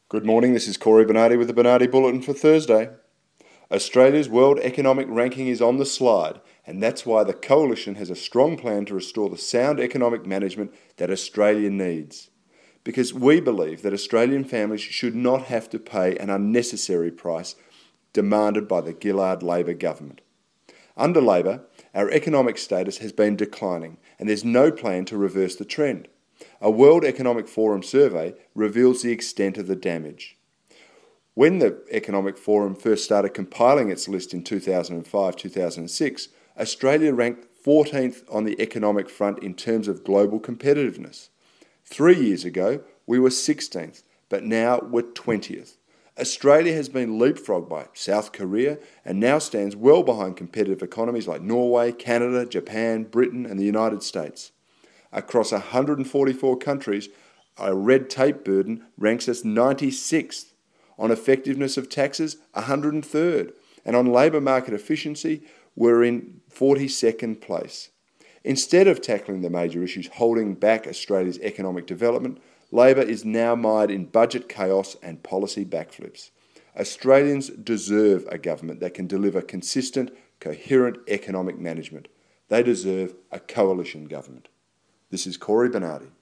Good morning, this is Corey Bernardi with the Bernardi Bulletin for Thursday. Australia's World Economic Ranking is on the slide, and that's why the Coalition has a strong plan to restore the sound economic management that Australia needs. Because we believe that Australian families should not have to pay an unnecessary price demanded by the Gillard Labor government. Under Labor, our economic status has been declining, and there's no plan to reverse the trend. A World Economic Forum survey reveals the extent of the damage. When the Economic Forum first started compiling its list in 2005-2006, Australia ranked 14th on the economic front in terms of global competitiveness. 3 years ago, we were 16th, but now we're 20th. Australia has been leapfrogged by South Korea and now stands well behind competitive economies like Norway, Canada, Japan, Britain and the United States. Across 144 countries, our red tape burden ranks us 96th. On effectiveness of taxes, 103rd. And on labour market efficiency, we're in 42nd place. Instead of tackling the major issues holding back Australia's economic development, Labor is now mired in budget chaos and policy backflips. Australians deserve a government that can deliver consistent, coherent economic management. They deserve a coalition government. This is Corey Bernardi.